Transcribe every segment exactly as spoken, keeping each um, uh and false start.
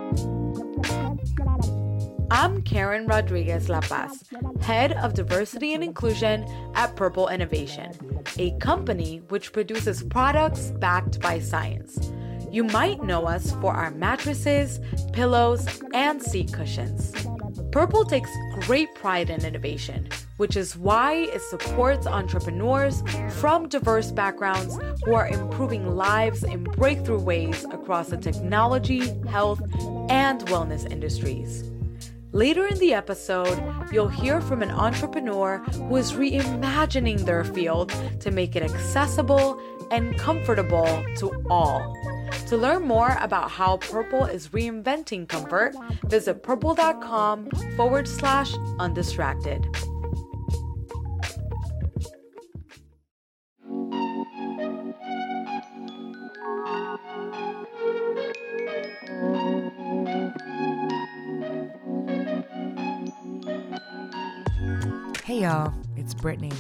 I'm Karen Rodriguez La Paz, Head of Diversity and Inclusion at Purple Innovation, a company which produces products backed by science. You might know us for our mattresses, pillows, and seat cushions. Purple takes great pride in innovation, which is why it supports entrepreneurs from diverse backgrounds who are improving lives in breakthrough ways across the technology, health, and wellness industries. Later in the episode, you'll hear from an entrepreneur who is reimagining their field to make it accessible and comfortable to all. To learn more about how Purple is reinventing comfort, visit purple.com forward slash undistracted. Hey y'all, it's Brittany.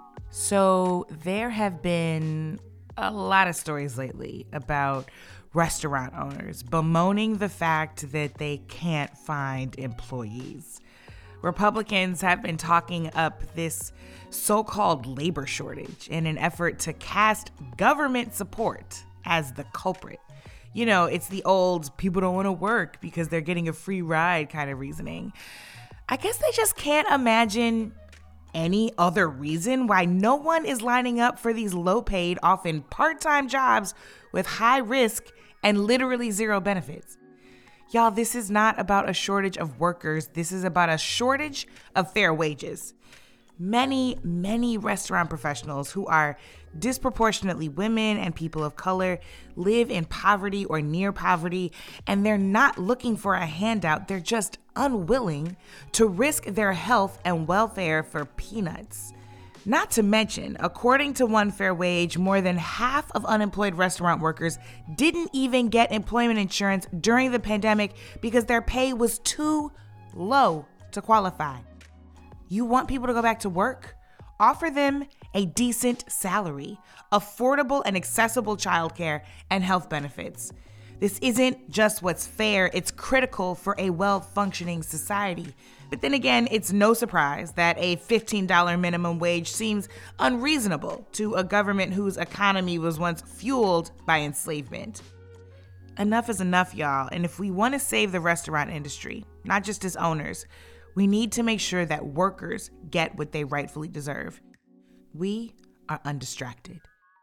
So there have been a lot of stories lately about restaurant owners bemoaning the fact that they can't find employees. Republicans have been talking up this so-called labor shortage in an effort to cast government support as the culprit. You know, it's the old people don't want to work because they're getting a free ride kind of reasoning. I guess they just can't imagine any other reason why no one is lining up for these low-paid, often part-time jobs with high risk and literally zero benefits. Y'all, this is not about a shortage of workers. This is about a shortage of fair wages. Many, many restaurant professionals who are disproportionately women and people of color live in poverty or near poverty, and they're not looking for a handout. They're just unwilling to risk their health and welfare for peanuts. Not to mention, according to One Fair Wage, more than half of unemployed restaurant workers didn't even get employment insurance during the pandemic because their pay was too low to qualify. You want people to go back to work? Offer them a decent salary, affordable and accessible childcare, and health benefits. This isn't just what's fair, it's critical for a well-functioning society. But then again, it's no surprise that a fifteen dollars minimum wage seems unreasonable to a government whose economy was once fueled by enslavement. Enough is enough, y'all, and if we want to save the restaurant industry, not just its owners, we need to make sure that workers get what they rightfully deserve. We are undistracted.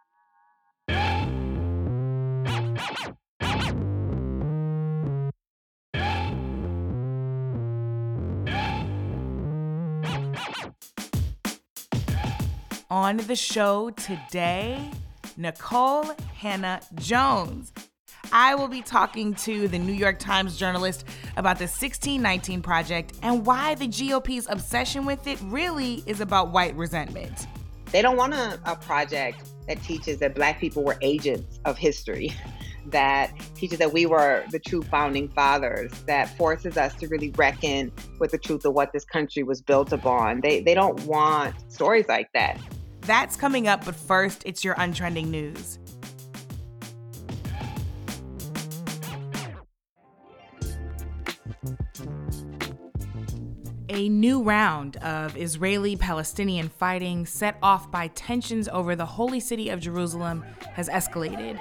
On the show today, Nicole Hannah-Jones. I will be talking to the New York Times journalist about the sixteen nineteen Project and why the G O P's obsession with it really is about white resentment. They don't want a, a project that teaches that Black people were agents of history, that teaches that we were the true founding fathers, that forces us to really reckon with the truth of what this country was built upon. They, they don't want stories like that. That's coming up, but first, it's your untrending news. A new round of Israeli-Palestinian fighting set off by tensions over the holy city of Jerusalem has escalated.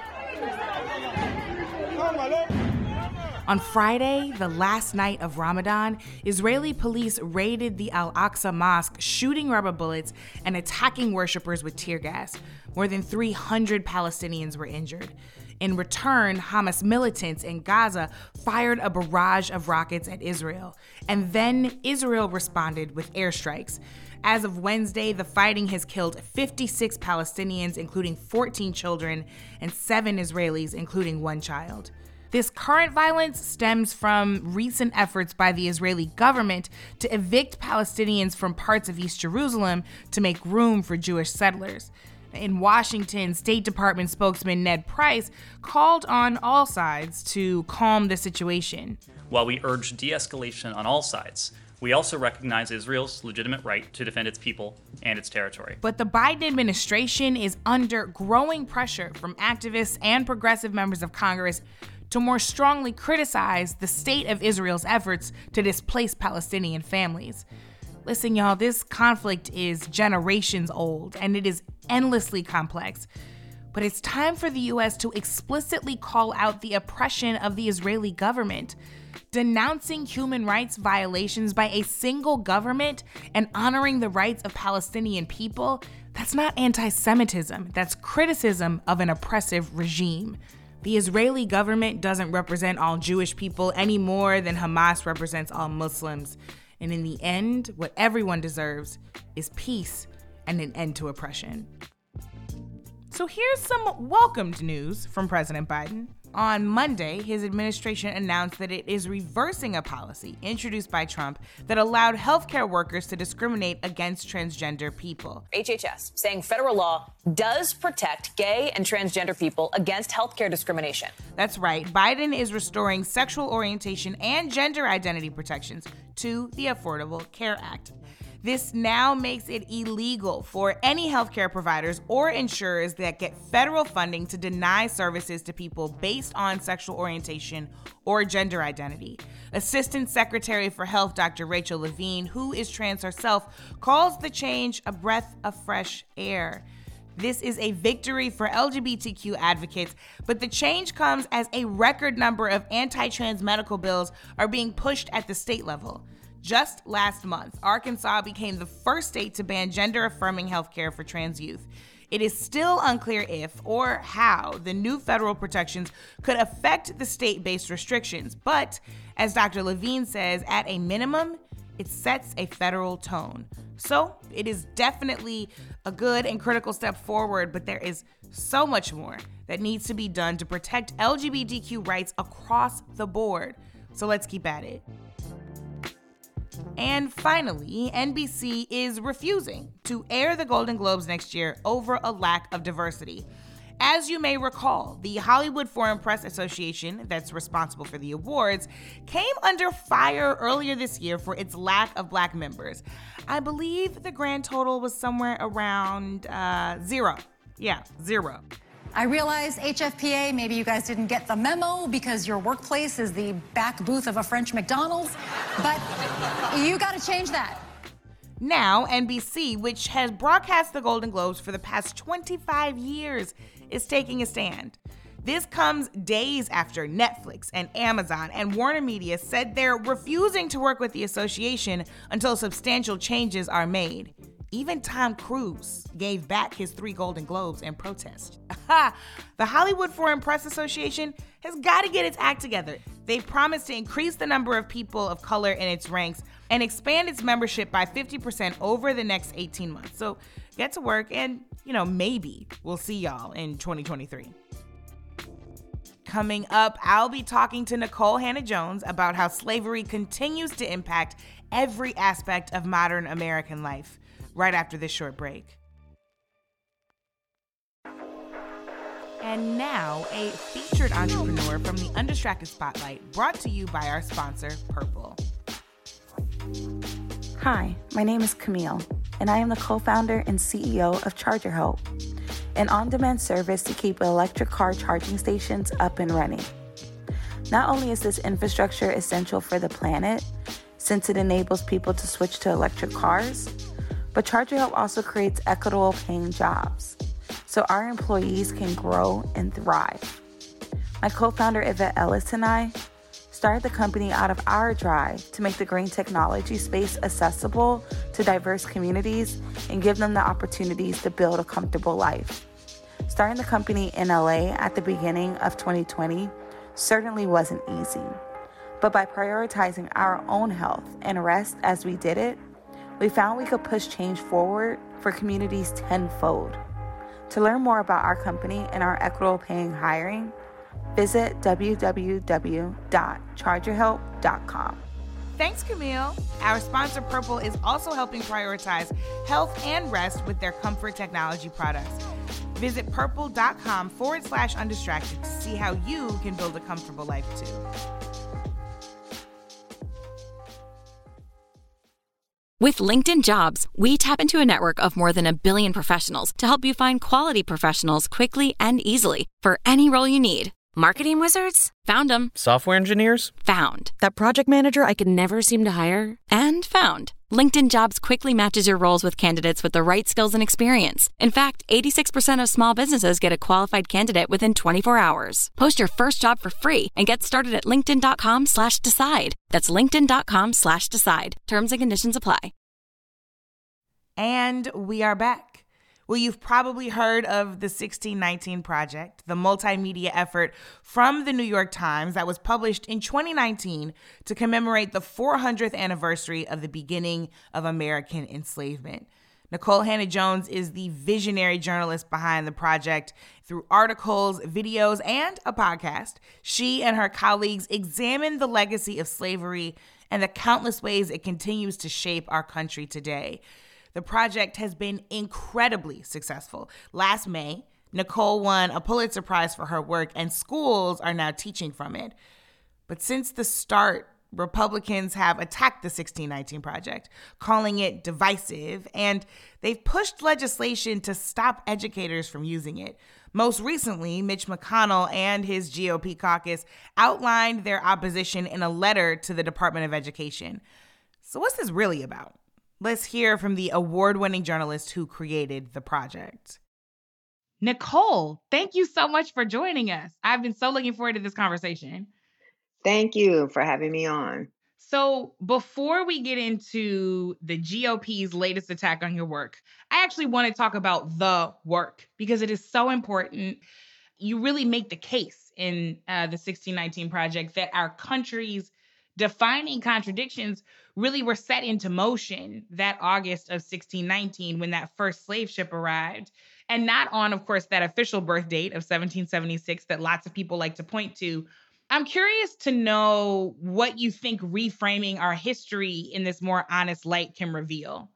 On Friday, the last night of Ramadan, Israeli police raided the Al-Aqsa Mosque, shooting rubber bullets and attacking worshippers with tear gas. More than three hundred Palestinians were injured. In return, Hamas militants in Gaza fired a barrage of rockets at Israel, and then Israel responded with airstrikes. As of Wednesday, the fighting has killed fifty-six Palestinians, including fourteen children, and seven Israelis, including one child. This current violence stems from recent efforts by the Israeli government to evict Palestinians from parts of East Jerusalem to make room for Jewish settlers. In Washington, State Department spokesman Ned Price called on all sides to calm the situation. While we urge de-escalation on all sides, we also recognize Israel's legitimate right to defend its people and its territory. But the Biden administration is under growing pressure from activists and progressive members of Congress to more strongly criticize the state of Israel's efforts to displace Palestinian families. Listen, y'all, this conflict is generations old, and it is endlessly complex. But it's time for the U S to explicitly call out the oppression of the Israeli government. Denouncing human rights violations by a single government and honoring the rights of Palestinian people, that's not anti-Semitism, that's criticism of an oppressive regime. The Israeli government doesn't represent all Jewish people any more than Hamas represents all Muslims. And in the end, what everyone deserves is peace and an end to oppression. So here's some welcomed news from President Biden. On Monday, his administration announced that it is reversing a policy introduced by Trump that allowed healthcare workers to discriminate against transgender people. H H S saying federal law does protect gay and transgender people against healthcare discrimination. That's right. Biden is restoring sexual orientation and gender identity protections to the Affordable Care Act. This now makes it illegal for any healthcare providers or insurers that get federal funding to deny services to people based on sexual orientation or gender identity. Assistant Secretary for Health, Doctor Rachel Levine, who is trans herself, calls the change a breath of fresh air. This is a victory for L G B T Q advocates, but the change comes as a record number of anti-trans medical bills are being pushed at the state level. Just last month, Arkansas became the first state to ban gender-affirming healthcare for trans youth. It is still unclear if or how the new federal protections could affect the state-based restrictions, but as Doctor Levine says, at a minimum, it sets a federal tone. So it is definitely a good and critical step forward, but there is so much more that needs to be done to protect L G B T Q rights across the board. So let's keep at it. And finally, N B C is refusing to air the Golden Globes next year over a lack of diversity. As you may recall, the Hollywood Foreign Press Association, that's responsible for the awards, came under fire earlier this year for its lack of Black members. I believe the grand total was somewhere around uh, zero. Yeah, zero. I realize H F P A, maybe you guys didn't get the memo because your workplace is the back booth of a French McDonald's, but you got to change that. Now, N B C, which has broadcast the Golden Globes for the past twenty-five years, is taking a stand. This comes days after Netflix and Amazon and Warner Media said they're refusing to work with the association until substantial changes are made. Even Tom Cruise gave back his three Golden Globes in protest. The Hollywood Foreign Press Association has got to get its act together. They've promised to increase the number of people of color in its ranks and expand its membership by fifty percent over the next eighteen months. So get to work and, you know, maybe we'll see y'all in twenty twenty-three. Coming up, I'll be talking to Nicole Hannah-Jones about how slavery continues to impact every aspect of modern American life, right after this short break. And now, a featured entrepreneur from the Undistracted Spotlight, brought to you by our sponsor, Purple. Hi, my name is Camille, and I am the co-founder and C E O of Charger Help, an on-demand service to keep electric car charging stations up and running. Not only is this infrastructure essential for the planet, since it enables people to switch to electric cars, but Charger Help also creates equitable paying jobs, so our employees can grow and thrive. My co-founder Yvette Ellis and I started the company out of our drive to make the green technology space accessible to diverse communities and give them the opportunities to build a comfortable life. Starting the company in L A at the beginning of twenty twenty certainly wasn't easy, but by prioritizing our own health and rest as we did it, we found we could push change forward for communities tenfold. To learn more about our company and our equitable paying hiring, visit w w w dot charger help dot com. Thanks, Camille. Our sponsor, Purple, is also helping prioritize health and rest with their comfort technology products. Visit purple.com forward slash undistracted to see how you can build a comfortable life too. With LinkedIn Jobs, we tap into a network of more than a billion professionals to help you find quality professionals quickly and easily for any role you need. Marketing wizards? Found them. Software engineers? Found. That project manager I could never seem to hire? And found. LinkedIn Jobs quickly matches your roles with candidates with the right skills and experience. In fact, eighty-six percent of small businesses get a qualified candidate within twenty-four hours. Post your first job for free and get started at linkedin.com slash decide. That's linkedin.com slash decide. Terms and conditions apply. And we are back. Well, you've probably heard of the sixteen nineteen Project, the multimedia effort from the New York Times that was published in twenty nineteen to commemorate the four hundredth anniversary of the beginning of American enslavement. Nikole Hannah-Jones is the visionary journalist behind the project. Through articles, videos, and a podcast, she and her colleagues examine the legacy of slavery and the countless ways it continues to shape our country today. The project has been incredibly successful. Last May, Nikole won a Pulitzer Prize for her work, and schools are now teaching from it. But since the start, Republicans have attacked the sixteen nineteen Project, calling it divisive, and they've pushed legislation to stop educators from using it. Most recently, Mitch McConnell and his G O P caucus outlined their opposition in a letter to the Department of Education. So what's this really about? Let's hear from the award-winning journalist who created the project. Nikole, thank you so much for joining us. I've been so looking forward to this conversation. Thank you for having me on. So before we get into the G O P's latest attack on your work, I actually want to talk about the work because it is so important. You really make the case in uh, the sixteen nineteen Project that our country's defining contradictions really were set into motion that August of sixteen nineteen when that first slave ship arrived. And not on, of course, that official birth date of seventeen seventy-six that lots of people like to point to. I'm curious to know what you think reframing our history in this more honest light can reveal.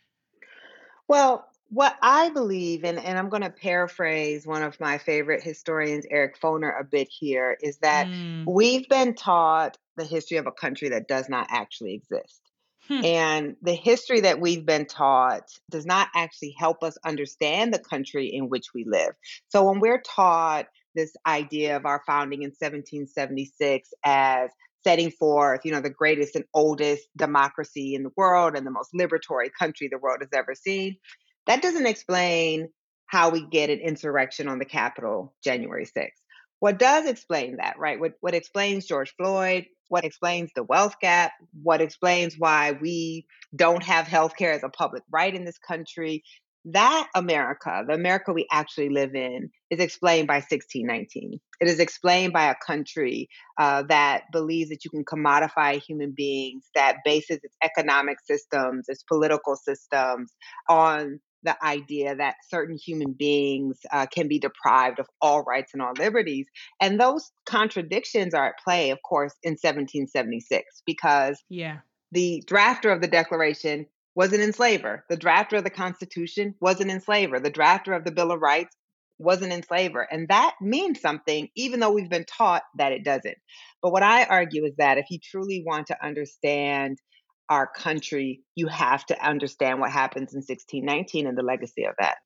Well, what I believe, and, and I'm going to paraphrase one of my favorite historians, Eric Foner, a bit here, is that mm. we've been taught the history of a country that does not actually exist. Hmm. And the history that we've been taught does not actually help us understand the country in which we live. So when we're taught this idea of our founding in seventeen seventy-six as setting forth, you know, the greatest and oldest democracy in the world and the most liberatory country the world has ever seen, that doesn't explain how we get an insurrection on the Capitol January sixth. What does explain that, right? What, what explains George Floyd, what explains the wealth gap, what explains why we don't have healthcare as a public right in this country, that America, the America we actually live in, is explained by sixteen nineteen. It is explained by a country uh, that believes that you can commodify human beings, that bases its economic systems, its political systems on the idea that certain human beings uh, can be deprived of all rights and all liberties. And those contradictions are at play, of course, in seventeen seventy-six, because yeah. the drafter of the Declaration was an enslaver. The drafter of the Constitution was an enslaver. The drafter of the Bill of Rights was an enslaver. And that means something, even though we've been taught that it doesn't. But what I argue is that if you truly want to understand our country, you have to understand what happens in sixteen nineteen and the legacy of that.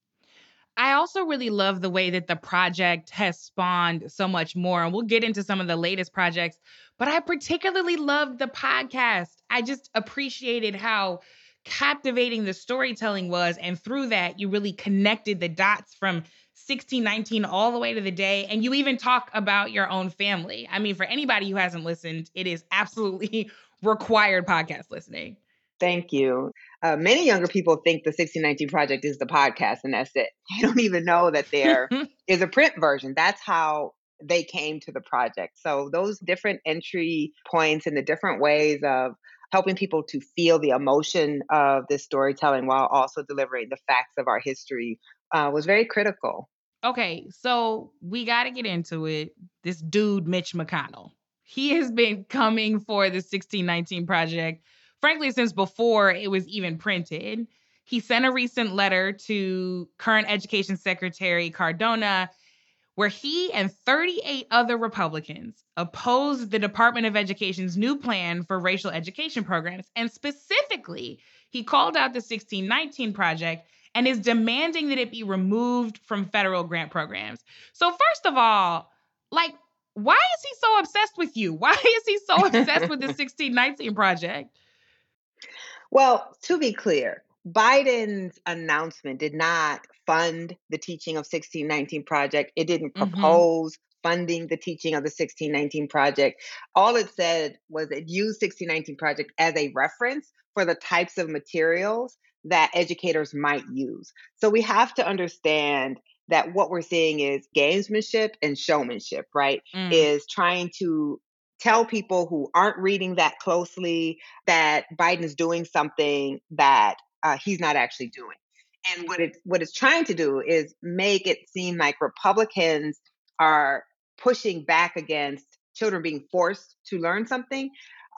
I also really love the way that the project has spawned so much more. And we'll get into some of the latest projects, but I particularly loved the podcast. I just appreciated how captivating the storytelling was. And through that, you really connected the dots from sixteen nineteen all the way to the day. And you even talk about your own family. I mean, for anybody who hasn't listened, it is absolutely required podcast listening. Thank you. Uh, many younger people think the sixteen nineteen Project is the podcast and that's it. They don't even know that there is a print version. That's how they came to the project. So those different entry points and the different ways of helping people to feel the emotion of this storytelling while also delivering the facts of our history uh, was very critical. Okay, so we got to get into it. This dude, Mitch McConnell, he has been coming for the sixteen nineteen Project, frankly, since before it was even printed. He sent a recent letter to current Education Secretary Cardona, where he and thirty-eight other Republicans opposed the Department of Education's new plan for racial education programs. And specifically, he called out the sixteen nineteen Project and is demanding that it be removed from federal grant programs. So first of all, like, why is he so obsessed with you? Why is he so obsessed with the sixteen nineteen Project? Well, to be clear, Biden's announcement did not fund the teaching of sixteen nineteen Project. It didn't Mm-hmm. propose funding the teaching of the sixteen nineteen Project. All it said was it used sixteen nineteen Project as a reference for the types of materials that educators might use. So we have to understand that what we're seeing is gamesmanship and showmanship, right? Mm. Is trying to tell people who aren't reading that closely that Biden is doing something that uh, he's not actually doing. And what it what it's trying to do is make it seem like Republicans are pushing back against children being forced to learn something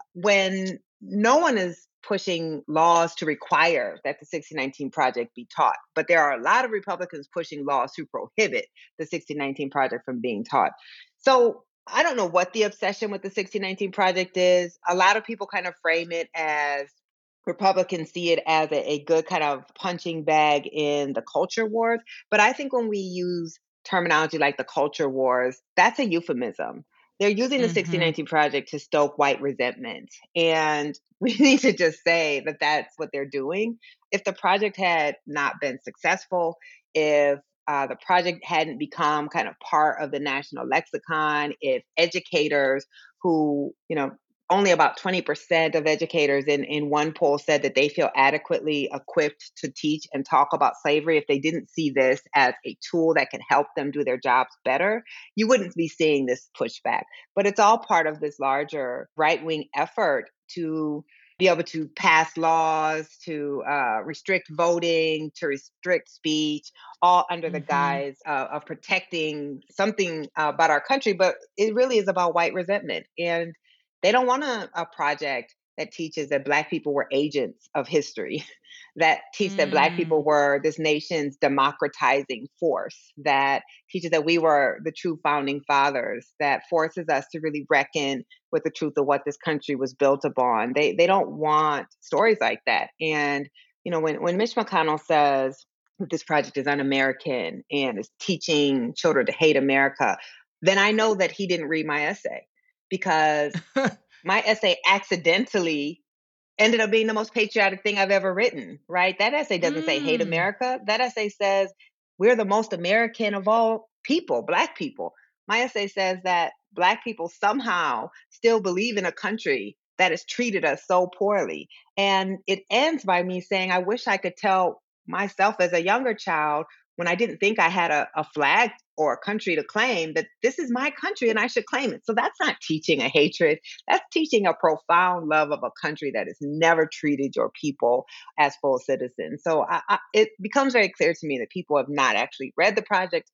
when no one is pushing laws to require that the sixteen nineteen Project be taught. But there are a lot of Republicans pushing laws to prohibit the sixteen nineteen Project from being taught. So I don't know what the obsession with the sixteen nineteen Project is. A lot of people kind of frame it as Republicans see it as a, a good kind of punching bag in the culture wars. But I think when we use terminology like the culture wars, that's a euphemism. They're using the Mhm. sixteen nineteen Project to stoke white resentment. And we need to just say that that's what they're doing. If the project had not been successful, if uh, the project hadn't become kind of part of the national lexicon, if educators who, you know, only about twenty percent of educators in, in one poll said that they feel adequately equipped to teach and talk about slavery. If they didn't see this as a tool that can help them do their jobs better, you wouldn't be seeing this pushback. But it's all part of this larger right-wing effort to be able to pass laws, to uh, restrict voting, to restrict speech, all under the Mhm. guise uh, of protecting something uh, about our country. But it really is about white resentment. And they don't want a, a project that teaches that Black people were agents of history, that teach that Black people Mm. were this nation's democratizing force, that teaches that we were the true founding fathers, that forces us to really reckon with the truth of what this country was built upon. They they don't want stories like that. And you know, when when Mitch McConnell says that this project is un-American and is teaching children to hate America, then I know that he didn't read my essay, because my essay accidentally ended up being the most patriotic thing I've ever written, right? That essay doesn't say hate Mm. America. That essay says we're the most American of all people, Black people. My essay says that Black people somehow still believe in a country that has treated us so poorly. And it ends by me saying, I wish I could tell myself as a younger child, when I didn't think I had a, a flag or a country to claim, that this is my country and I should claim it. So that's not teaching a hatred. That's teaching a profound love of a country that has never treated your people as full citizens. So I, I, it becomes very clear to me that people have not actually read the project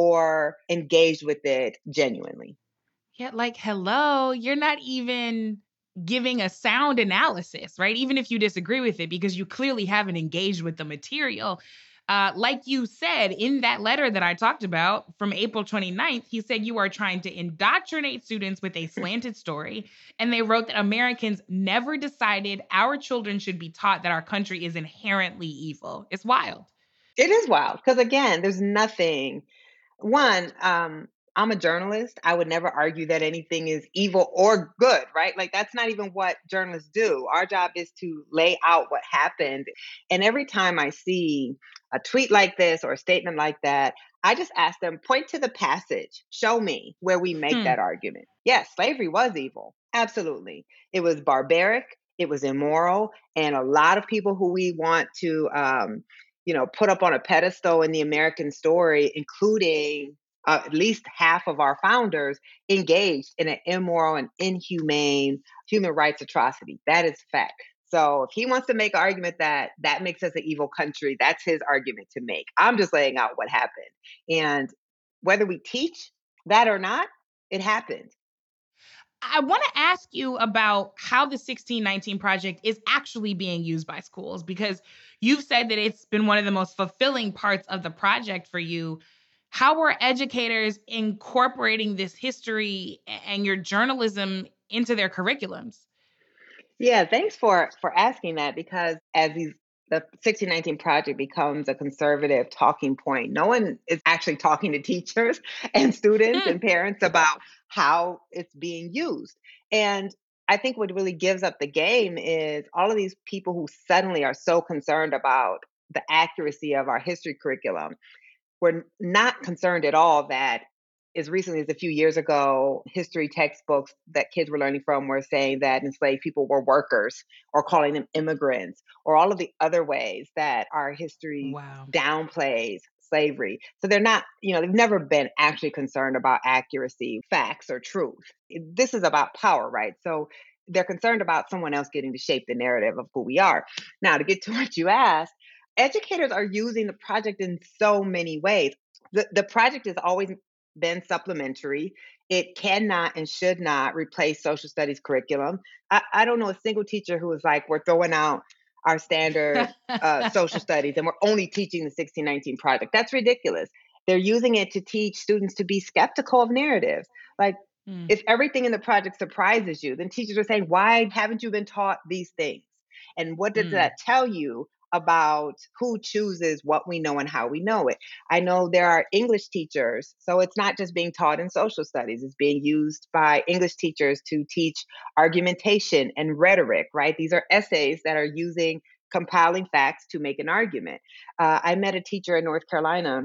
or engaged with it genuinely. Yeah, like, hello, you're not even giving a sound analysis, right? Even if you disagree with it, because you clearly haven't engaged with the material. Uh, like you said in that letter that I talked about from April twenty-ninth, he said you are trying to indoctrinate students with a slanted story. And they wrote that Americans never decided our children should be taught that our country is inherently evil. It's wild. It is wild because, again, there's nothing. One, um, I'm a journalist. I would never argue that anything is evil or good, right? Like, that's not even what journalists do. Our job is to lay out what happened. And every time I see a tweet like this or a statement like that, I just ask them, point to the passage, show me where we make Hmm. that argument. Yes, slavery was evil. Absolutely. It was barbaric. It was immoral. And a lot of people who we want to, um, you know, put up on a pedestal in the American story, including uh, at least half of our founders, engaged in an immoral and inhumane human rights atrocity. That is fact. So if he wants to make an argument that that makes us an evil country, that's his argument to make. I'm just laying out what happened. And whether we teach that or not, it happened. I want to ask you about how the sixteen nineteen Project is actually being used by schools, because you've said that it's been one of the most fulfilling parts of the project for you. How are educators incorporating this history and your journalism into their curriculums? Yeah, thanks for for asking that, because as these the sixteen nineteen Project becomes a conservative talking point. No one is actually talking to teachers and students and parents about how it's being used. And I think what really gives up the game is all of these people who suddenly are so concerned about the accuracy of our history curriculum. We're not concerned at all that as recently as a few years ago, history textbooks that kids were learning from were saying that enslaved people were workers or calling them immigrants or all of the other ways that our history Wow. downplays slavery. So they're not, you know, they've never been actually concerned about accuracy, facts, or truth. This is about power, right? So they're concerned about someone else getting to shape the narrative of who we are. Now, to get to what you asked, educators are using the project in so many ways. The, the project has always been supplementary. It cannot and should not replace social studies curriculum. I, I don't know a single teacher who is like, we're throwing out our standard uh, social studies and we're only teaching the sixteen nineteen Project. That's ridiculous. They're using it to teach students to be skeptical of narratives. Like, mm. if everything in the project surprises you, then teachers are saying, why haven't you been taught these things? And what does mm. that tell you about who chooses what we know and how we know it? I know there are English teachers, so it's not just being taught in social studies. It's being used by English teachers to teach argumentation and rhetoric, right? These are essays that are using compiling facts to make an argument. Uh, I met a teacher in North Carolina,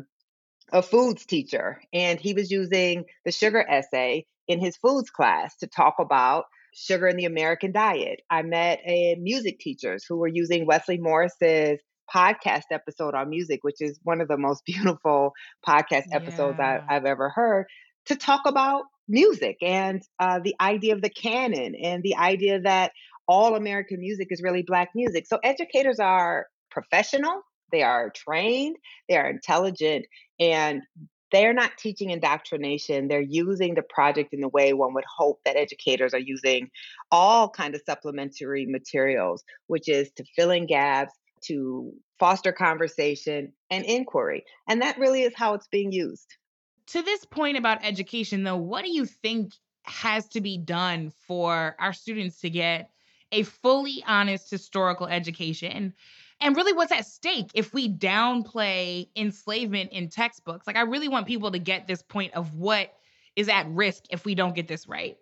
a foods teacher, and he was using the sugar essay in his foods class to talk about sugar in the American diet. I met a music teachers who were using Wesley Morris's podcast episode on music, which is one of the most beautiful podcast episodes yeah. I, I've ever heard, to talk about music and uh, the idea of the canon and the idea that all American music is really Black music. So educators are professional, they are trained, they are intelligent, and they're not teaching indoctrination. They're using the project in the way one would hope that educators are using all kinds of supplementary materials, which is to fill in gaps, to foster conversation and inquiry. And that really is how it's being used. To this point about education, though, what do you think has to be done for our students to get a fully honest historical education? And really, what's at stake if we downplay enslavement in textbooks? Like, I really want people to get this point of what is at risk if we don't get this right.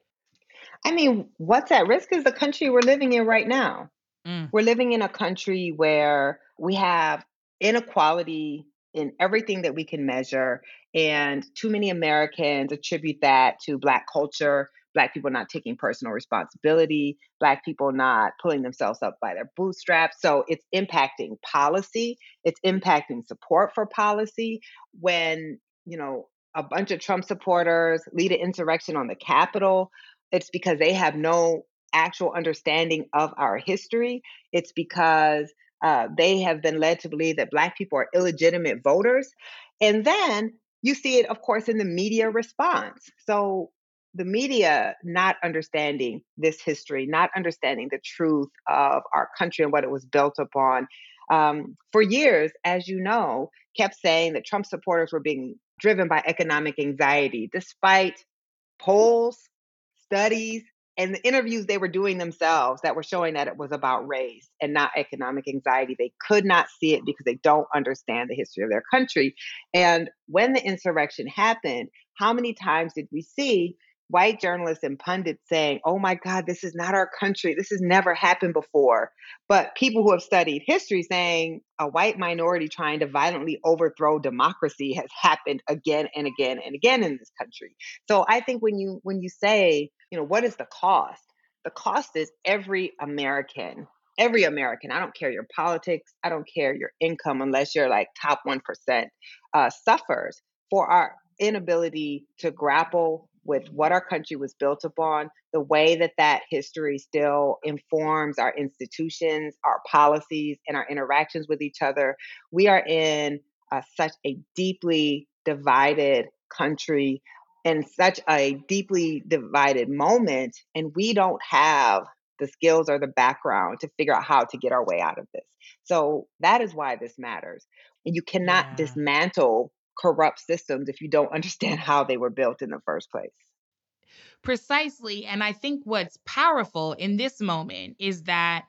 I mean, what's at risk is the country we're living in right now. Mm. We're living in a country where we have inequality in everything that we can measure. And too many Americans attribute that to Black culture, Black people not taking personal responsibility, Black people not pulling themselves up by their bootstraps. So it's impacting policy. It's impacting support for policy. When, you know, a bunch of Trump supporters lead an insurrection on the Capitol, it's because they have no actual understanding of our history. It's because uh, they have been led to believe that Black people are illegitimate voters. And then you see it, of course, in the media response. So the media not understanding this history, not understanding the truth of our country and what it was built upon, um, for years, as you know, kept saying that Trump supporters were being driven by economic anxiety, despite polls, studies, and the interviews they were doing themselves that were showing that it was about race and not economic anxiety. They could not see it because they don't understand the history of their country. And when the insurrection happened, how many times did we see white journalists and pundits saying, oh my God, this is not our country. This has never happened before. But people who have studied history saying a white minority trying to violently overthrow democracy has happened again and again and again in this country. So I think when you when you say, you know, what is the cost? The cost is every American, every American, I don't care your politics, I don't care your income, unless you're like top one percent, uh, suffers for our inability to grapple with what our country was built upon, the way that that history still informs our institutions, our policies, and our interactions with each other. We are in uh, such a deeply divided country and such a deeply divided moment, and we don't have the skills or the background to figure out how to get our way out of this. So that is why this matters. And you cannot yeah. dismantle corrupt systems if you don't understand how they were built in the first place. Precisely. And I think what's powerful in this moment is that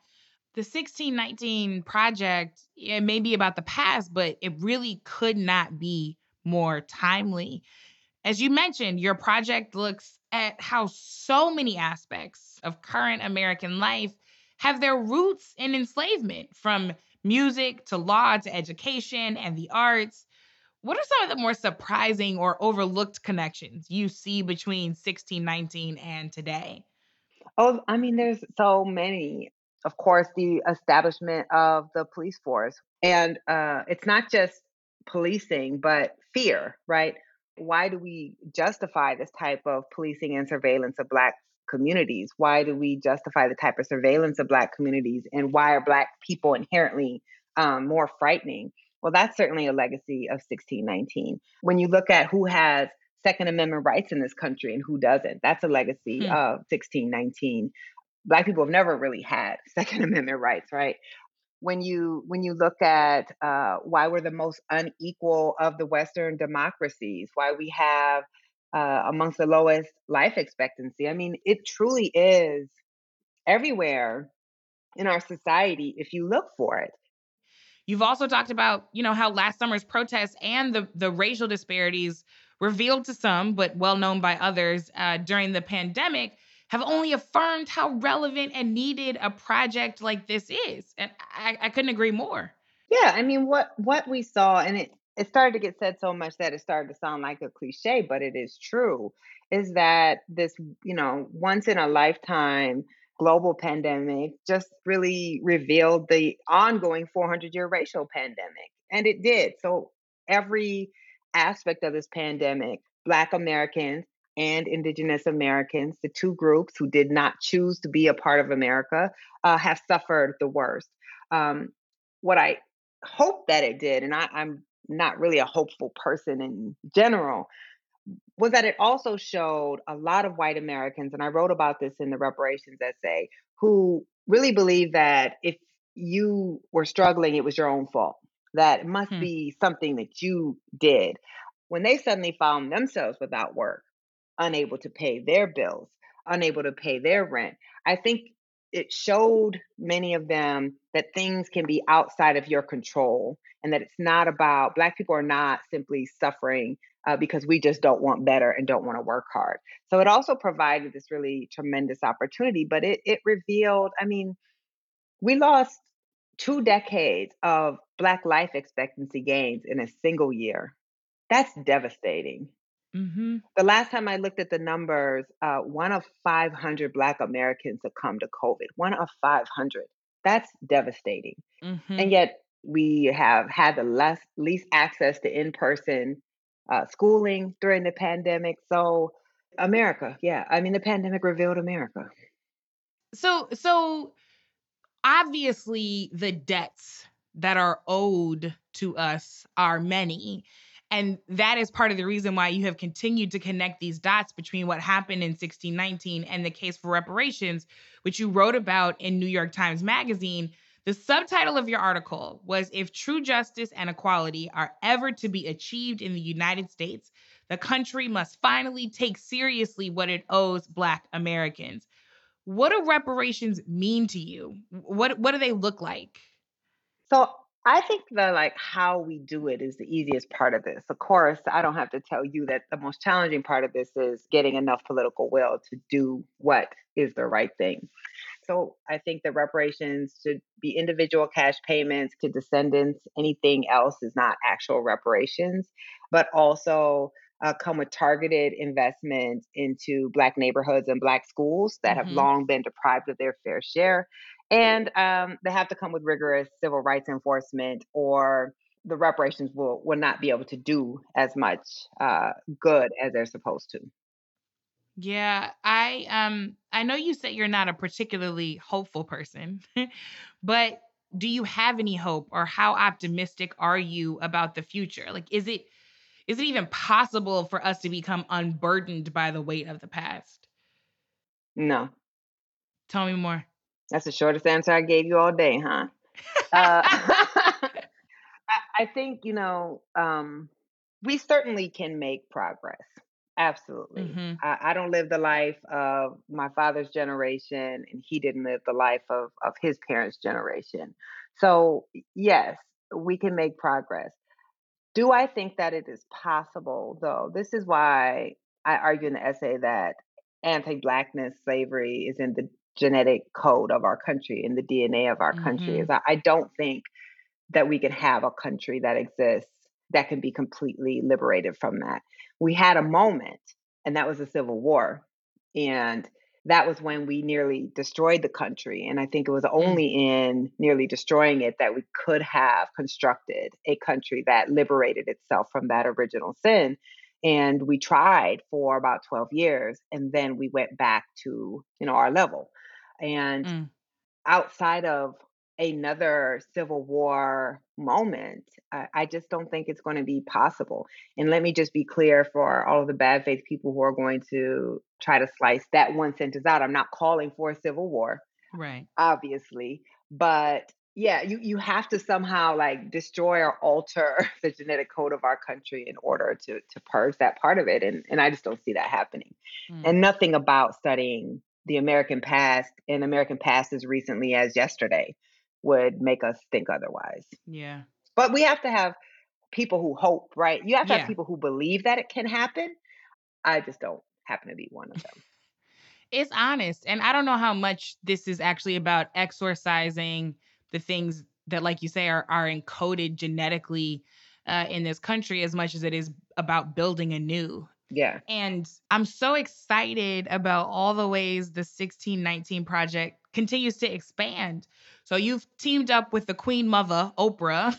The sixteen nineteen project, it may be about the past, but it really could not be more timely. As you mentioned, your project looks at how so many aspects of current American life have their roots in enslavement, from music to law to education and the arts. What are some of the more surprising or overlooked connections you see between sixteen nineteen and today? Oh, I mean, there's so many. Of course, the establishment of the police force. And uh, it's not just policing, but fear, right? Why do we justify this type of policing and surveillance of Black communities? Why do we justify the type of surveillance of Black communities? And why are Black people inherently um, more frightening? Well, that's certainly a legacy of sixteen nineteen. When you look at who has Second Amendment rights in this country and who doesn't, that's a legacy Hmm. of sixteen nineteen. Black people have never really had Second Amendment rights, right? When you when you look at uh, why we're the most unequal of the Western democracies, why we have uh, amongst the lowest life expectancy. I mean, it truly is everywhere in our society if you look for it. You've also talked about, you know, how last summer's protests and the, the racial disparities revealed to some, but well known by others uh, during the pandemic, have only affirmed how relevant and needed a project like this is. And I, I couldn't agree more. Yeah, I mean, what what we saw, and it it started to get said so much that it started to sound like a cliche, but it is true, is that this, you know, once in a lifetime global pandemic just really revealed the ongoing four hundred year racial pandemic. And it did. So every aspect of this pandemic, Black Americans and Indigenous Americans, the two groups who did not choose to be a part of America, uh, have suffered the worst. Um, what I hope that it did, and I, I'm not really a hopeful person in general, was that it also showed a lot of white Americans, and I wrote about this in the reparations essay, who really believe that if you were struggling, it was your own fault, that it must Hmm. be something that you did. When they suddenly found themselves without work, unable to pay their bills, unable to pay their rent, I think it showed many of them that things can be outside of your control and that it's not about Black people are not simply suffering uh, because we just don't want better and don't want to work hard. So it also provided this really tremendous opportunity, but it, it revealed, I mean, we lost two decades of Black life expectancy gains in a single year. That's devastating. Mm-hmm. The last time I looked at the numbers, uh, one of five hundred Black Americans succumbed to COVID. One of five hundred. That's devastating. Mm-hmm. And yet we have had the less, least access to in-person uh, schooling during the pandemic. So America, yeah. I mean, the pandemic revealed America. So, so obviously the debts that are owed to us are many. And that is part of the reason why you have continued to connect these dots between what happened in sixteen nineteen and the case for reparations, which you wrote about in New York Times Magazine. The subtitle of your article was If True Justice and Equality Are Ever to Be Achieved in the United States, the country must finally take seriously what it owes Black Americans. What do reparations mean to you? What what do they look like? So I think the like how we do it is the easiest part of this. Of course, I don't have to tell you that the most challenging part of this is getting enough political will to do what is the right thing. So I think the reparations should be individual cash payments to descendants. Anything else is not actual reparations, but also uh, come with targeted investments into Black neighborhoods and Black schools that have Mm-hmm. long been deprived of their fair share. And um, they have to come with rigorous civil rights enforcement, or the reparations will, will not be able to do as much uh, good as they're supposed to. Yeah, I um I know you said you're not a particularly hopeful person, but do you have any hope, or how optimistic are you about the future? Like is it is it even possible for us to become unburdened by the weight of the past? No, Tell me more. that's the shortest answer I gave you all day, huh? Uh, I, I think, you know, um, we certainly can make progress. Absolutely. Mm-hmm. I, I don't live the life of my father's generation, and he didn't live the life of, of his parents' generation. So, yes, we can make progress. Do I think that it is possible, though? This is why I argue in the essay that anti-Blackness slavery is in the genetic code of our country, in the D N A of our country. Mm-hmm. Is I, I don't think that we can have a country that exists that can be completely liberated from that. We had a moment, and that was the Civil War. And that was when we nearly destroyed the country. And I think it was only in nearly destroying it that we could have constructed a country that liberated itself from that original sin. And we tried for about twelve years, and then we went back to, you know, our level. And Mm. outside of another Civil War moment, I, I just don't think it's going to be possible. And let me just be clear for all of the bad faith people who are going to try to slice that one sentence out. I'm not calling for a civil war, Right. obviously, but yeah, you, you have to somehow like destroy or alter the genetic code of our country in order to to purge that part of it. And, and I just don't see that happening. Mm. And nothing about studying the American past and American past as recently as yesterday would make us think otherwise. Yeah. But we have to have people who hope, right? You have to Yeah. have people who believe that it can happen. I just don't happen to be one of them. It's honest. And I don't know how much this is actually about exorcising the things that, like you say, are, are encoded genetically uh, in this country as much as it is about building anew. Yeah. And I'm so excited about all the ways the sixteen nineteen Project continues to expand. So you've teamed up with the Queen Mother, Oprah,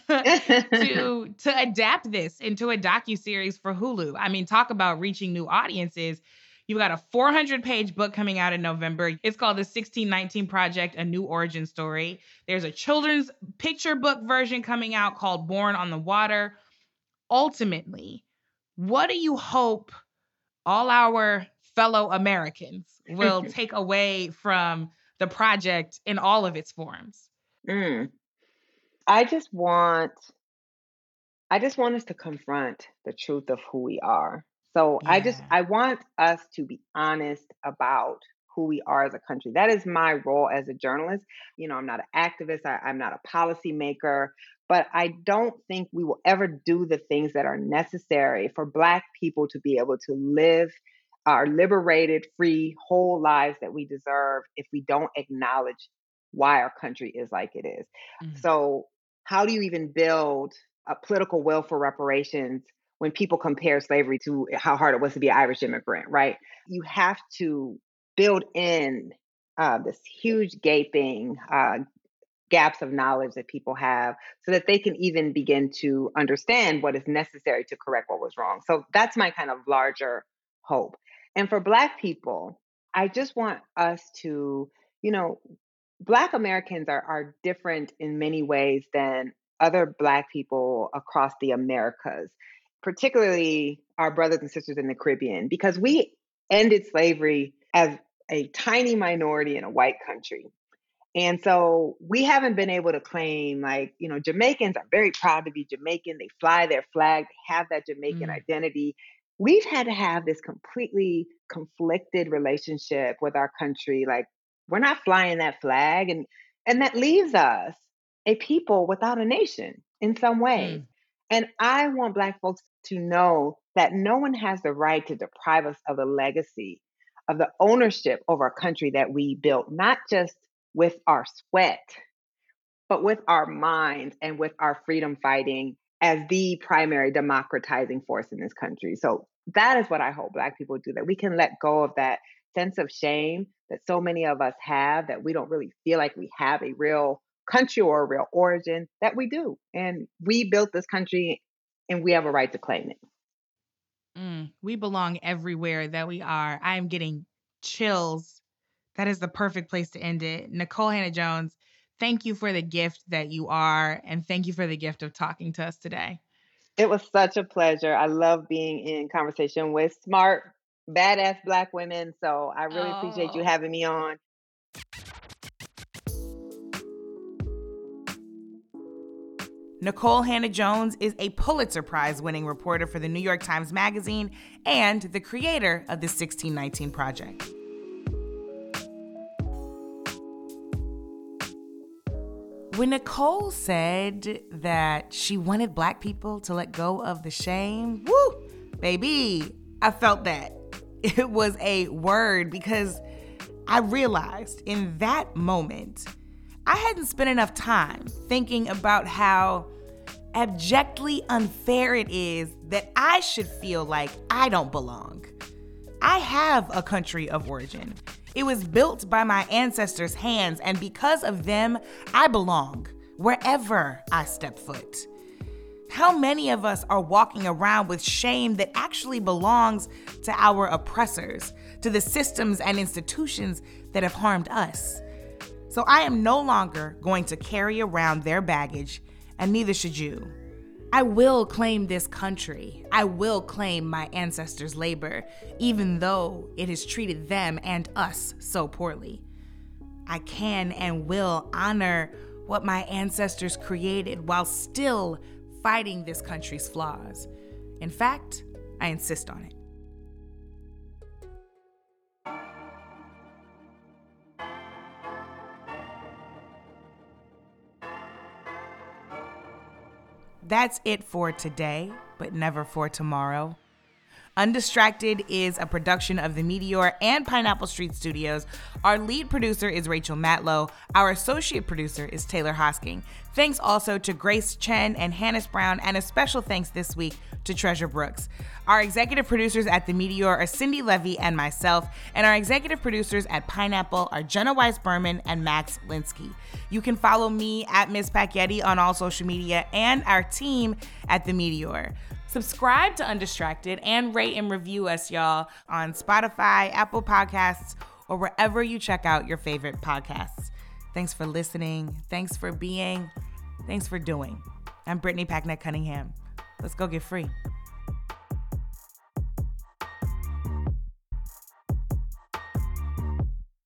to, to adapt this into a docuseries for Hulu. I mean, talk about reaching new audiences. You've got a four hundred page book coming out in November. It's called The sixteen nineteen Project, A New Origin Story. There's a children's picture book version coming out called Born on the Water. Ultimately, what do you hope all our fellow Americans will take away from the project in all of its forms? Mm. I just want, I just want us to confront the truth of who we are. So I just, Yeah. I want us to be honest about who we are as a country. That is my role as a journalist. You know, I'm not an activist. I, I'm not a policymaker, but I don't think we will ever do the things that are necessary for Black people to be able to live our liberated, free, whole lives that we deserve if we don't acknowledge why our country is like it is. Mm. So how do you even build a political will for reparations when people compare slavery to how hard it was to be an Irish immigrant, right? You have to build in uh, this huge gaping uh, gaps of knowledge that people have so that they can even begin to understand what is necessary to correct what was wrong. So that's my kind of larger hope. And for Black people, I just want us to, you know, Black Americans are, are different in many ways than other Black people across the Americas, particularly our brothers and sisters in the Caribbean, because we ended slavery as a tiny minority in a white country. And so we haven't been able to claim, like, you know, Jamaicans are very proud to be Jamaican. They fly their flag, they have that Jamaican Mm. identity. We've had to have this completely conflicted relationship with our country. Like, we're not flying that flag. And, and that leaves us a people without a nation in some ways. Mm. And I want Black folks to know that no one has the right to deprive us of the legacy, of the ownership over our country that we built, not just with our sweat, but with our minds and with our freedom fighting as the primary democratizing force in this country. So that is what I hope Black people do, that we can let go of that sense of shame that so many of us have, that we don't really feel like we have a real country or a real origin, that we do. And we built this country and we have a right to claim it. Mm. We belong everywhere that we are. I am getting chills. That is the perfect place to end it. Nikole Hannah-Jones, thank you for the gift that you are, and thank you for the gift of talking to us today. It was such a pleasure. I love being in conversation with smart, badass Black women. So I really oh. appreciate you having me on. Nikole Hannah-Jones is a Pulitzer Prize-winning reporter for the New York Times Magazine and the creator of the sixteen nineteen Project. When Nikole said that she wanted Black people to let go of the shame, woo, baby, I felt that. It was a word because I realized in that moment, I hadn't spent enough time thinking about how abjectly unfair it is that I should feel like I don't belong. I have a country of origin. It was built by my ancestors' hands, and because of them, I belong wherever I step foot. How many of us are walking around with shame that actually belongs to our oppressors, to the systems and institutions that have harmed us? So I am no longer going to carry around their baggage, and neither should you. I will claim this country. I will claim my ancestors' labor, even though it has treated them and us so poorly. I can and will honor what my ancestors created while still fighting this country's flaws. In fact, I insist on it. That's it for today, but never for tomorrow. Undistracted is a production of The Meteor and Pineapple Street Studios. Our lead producer is Rachel Matlow. Our associate producer is Taylor Hosking. Thanks also to Grace Chen and Hannes Brown, and a special thanks this week to Treasure Brooks. Our executive producers at The Meteor are Cindy Levy and myself, and our executive producers at Pineapple are Jenna Weiss-Berman and Max Linsky. You can follow me at Miss Packyetti on all social media and our team at The Meteor. Subscribe to Undistracted and rate and review us, y'all, on Spotify, Apple Podcasts, or wherever you check out your favorite podcasts. Thanks for listening. Thanks for being. Thanks for doing. I'm Brittany Packnett Cunningham. Let's go get free.